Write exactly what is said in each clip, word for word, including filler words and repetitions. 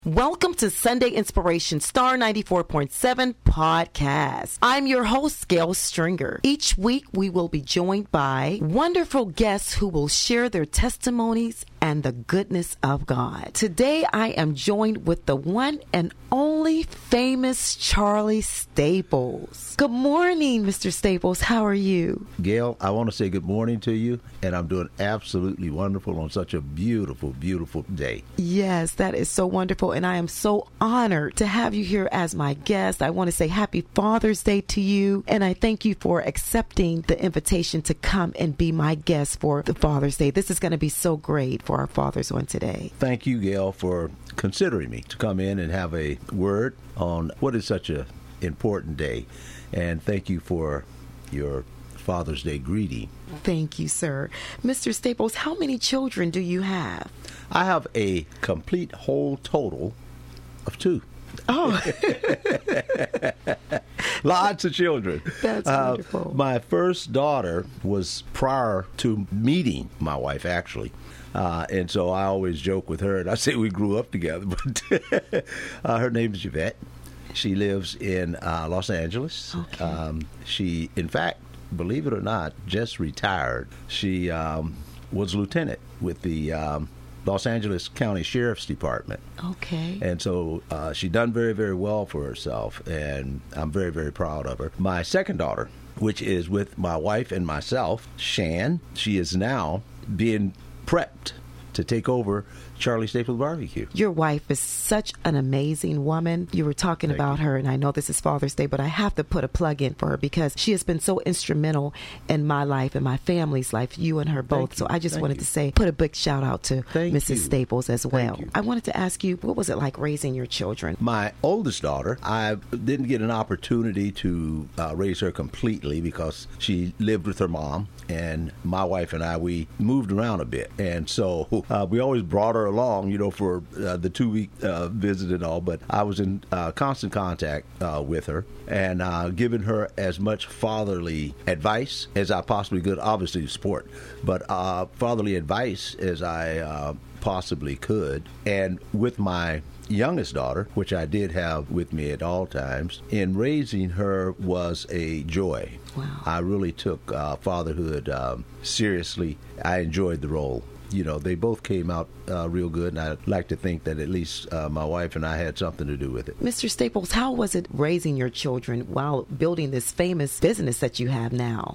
Welcome to Sunday Inspiration Star ninety-four point seven podcast. I'm your host, Gail Stringer. Each week, we will be joined by wonderful guests who will share their testimonies and the goodness of God. Today, I am joined with the one and only famous Charlie Staples. Good morning, Mister Staples. How are you? Gail, I want to say good morning to you, and I'm doing absolutely wonderful on such a beautiful, beautiful day. Yes, that is so wonderful, and I am so honored to have you here as my guest. I want to say happy Father's Day to you, and I thank you for accepting the invitation to come and be my guest for the Father's Day. This is going to be so great for our fathers on today. Thank you, Gail, for considering me to come in and have a word on what is such an important day, and thank you for your Father's Day greeting. Thank you, sir. Mister Staples, how many children do you have? I have a complete whole total of two. Oh. Lots of children. That's wonderful. Uh, my first daughter was prior to meeting my wife, actually. Uh, and so I always joke with her, and I say we grew up together. But uh, her name is Yvette. She lives in uh, Los Angeles. Okay. Um, she, in fact, believe it or not, just retired. She um, was lieutenant with the um, Los Angeles County Sheriff's Department. Okay. And so uh, she done very, very well for herself, and I'm very, very proud of her. My second daughter, which is with my wife and myself, Shan, she is now being prepped to take over Charlie Staples Barbecue. Your wife is such an amazing woman. You were talking Thank about you. her, and I know this is Father's Day, but I have to put a plug in for her because she has been so instrumental in my life and my family's life, you and her both. Thank So you. I just Thank wanted you. to say, put a big shout out to Thank Missus you. Staples as well. you. I wanted to ask you, what was it like raising your children? My oldest daughter, I didn't get an opportunity to uh, raise her completely because she lived with her mom, and my wife and I, we moved around a bit. And so uh, we always brought her along, you know, for uh, the two-week uh, visit and all, but I was in uh, constant contact uh, with her and uh, giving her as much fatherly advice as I possibly could, obviously support, but uh, fatherly advice as I uh, possibly could. And with my youngest daughter, which I did have with me at all times, in raising her was a joy. Wow. I really took uh, fatherhood um, seriously. I enjoyed the role. You know, they both came out uh, real good, and I like to think that at least uh, my wife and I had something to do with it. Mister Staples, how was it raising your children while building this famous business that you have now?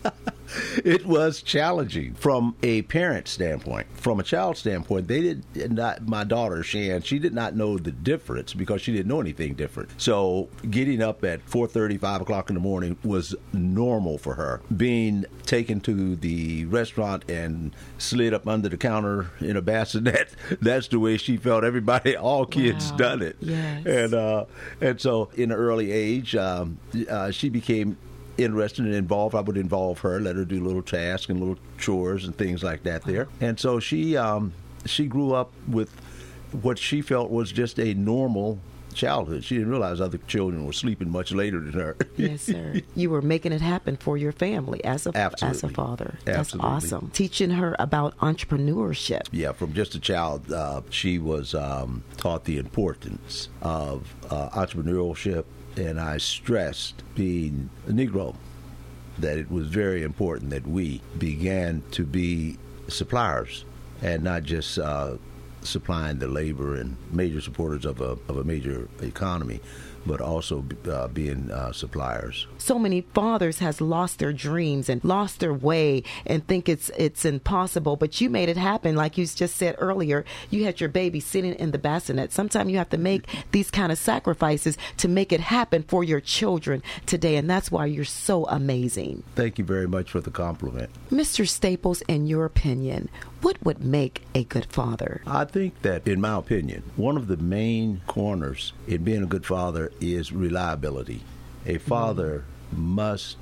It was challenging from a parent standpoint. From a child standpoint, they did not, my daughter, Shan, she did not know the difference because she didn't know anything different. So getting up at four thirty, five o'clock in the morning was normal for her. Being taken to the restaurant and slid up under the counter in a bassinet, that's the way she felt. Everybody, all kids Wow. done it. Yes. And, uh, and so in an early age, um, uh, she became interested and involved. I would involve her, let her do little tasks and little chores and things like that there. And so she um, she grew up with what she felt was just a normal childhood. She didn't realize other children were sleeping much later than her. Yes, sir. You were making it happen for your family as a Absolutely. as a father. That's Absolutely. awesome. Teaching her about entrepreneurship. Yeah, from just a child, uh, she was um, taught the importance of uh, entrepreneurship, and I stressed, being a Negro, that it was very important that we began to be suppliers and not just uh, supplying the labor and major supporters of a of a major economy, but also uh, being uh, suppliers. So many fathers has lost their dreams and lost their way and think it's it's impossible, but you made it happen. Like you just said earlier, you had your baby sitting in the bassinet. Sometimes you have to make these kind of sacrifices to make it happen for your children today, and that's why you're so amazing. Thank you very much for the compliment. Mister Staples, in your opinion, what would make a good father? I think that, in my opinion, one of the main corners in being a good father is reliability. A father mm. must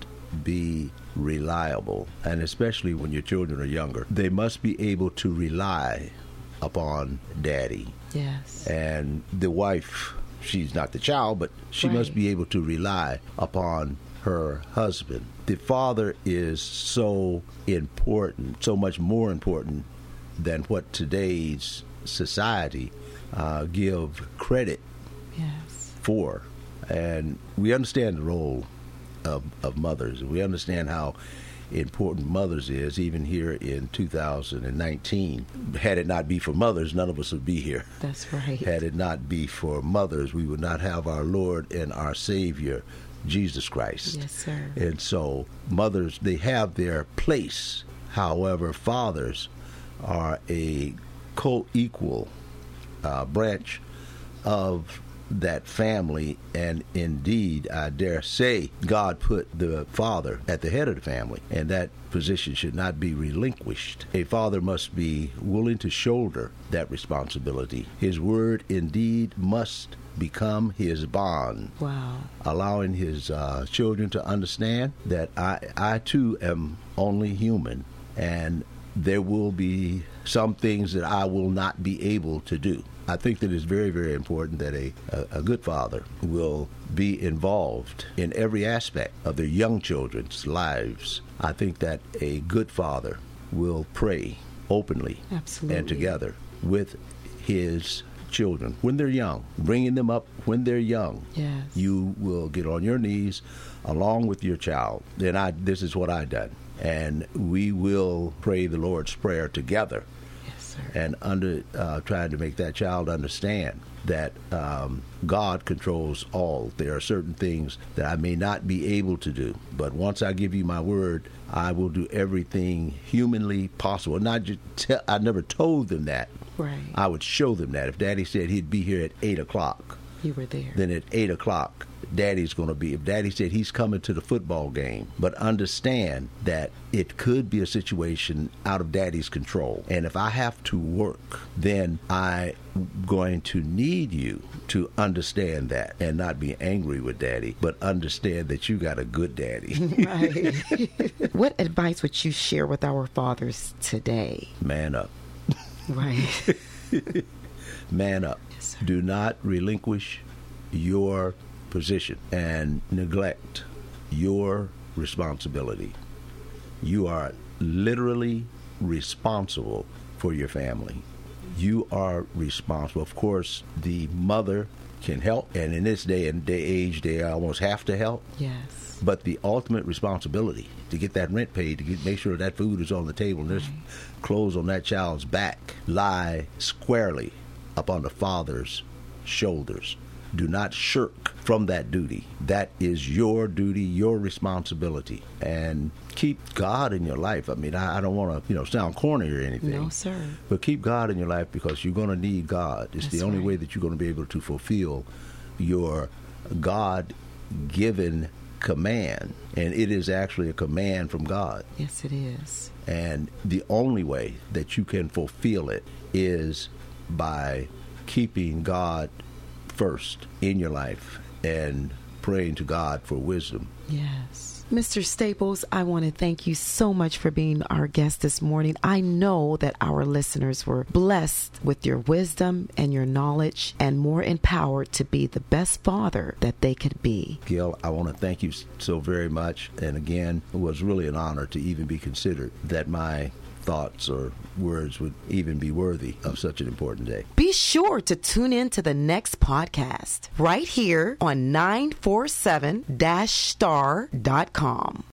be reliable, and especially when your children are younger, they must be able to rely upon daddy. Yes. And the wife, she's not the child, but she Right. must be able to rely upon her husband. The father is so important, so much more important than what today's society uh, give credit yes. for. And we understand the role of, of mothers. We understand how important mothers is, even here in two thousand nineteen. Had it not be for mothers, none of us would be here. That's right. Had it not be for mothers, we would not have our Lord and our Savior, Jesus Christ. Yes, sir. And so mothers, they have their place. However, fathers are a co-equal uh, branch of that family, and indeed, I dare say, God put the father at the head of the family, and that position should not be relinquished. A father must be willing to shoulder that responsibility. His word indeed must become his bond. Wow. Allowing his uh, children to understand that I, I too am only human, and there will be some things that I will not be able to do. I think that it's very, very important that a, a, a good father will be involved in every aspect of their young children's lives. I think that a good father will pray openly Absolutely. and together with his children when they're young, bringing them up when they're young. Yes. You will get on your knees along with your child. And I, this is what I done. And we will pray the Lord's Prayer together. And under uh, trying to make that child understand that um, God controls all. There are certain things that I may not be able to do, but once I give you my word, I will do everything humanly possible. Not just tell, I never told them that. Right. I would show them that. If Daddy said he'd be here at eight o'clock, you were there. Then at eight o'clock, Daddy's going to be. If Daddy said he's coming to the football game, but understand that it could be a situation out of Daddy's control. And if I have to work, then I'm going to need you to understand that and not be angry with Daddy, but understand that you got a good daddy. Right. What advice would you share with our fathers today? Man up. Right. Man up. Yes, do not relinquish your position and neglect your responsibility. You are literally responsible for your family. You are responsible. Of course, the mother can help, and in this day and day age, they almost have to help. Yes. But the ultimate responsibility to get that rent paid, to get, make sure that food is on the table, and there's right. clothes on that child's back, lie squarely upon the father's shoulders. Do not shirk from that duty. That is your duty, your responsibility. And keep God in your life. I mean, I, I don't want to, you know, sound corny or anything. No, sir. But keep God in your life, because you're going to need God. It's That's the only right. way that you're going to be able to fulfill your God-given command. And it is actually a command from God. Yes, it is. And the only way that you can fulfill it is by keeping God first in your life and praying to God for wisdom. Yes. Mister Staples, I want to thank you so much for being our guest this morning. I know that our listeners were blessed with your wisdom and your knowledge, and more empowered to be the best father that they could be. Gail, I want to thank you so very much. And again, it was really an honor to even be considered, that my thoughts or words would even be worthy of such an important day. Be sure to tune in to the next podcast right here on nine four seven dash star dot com.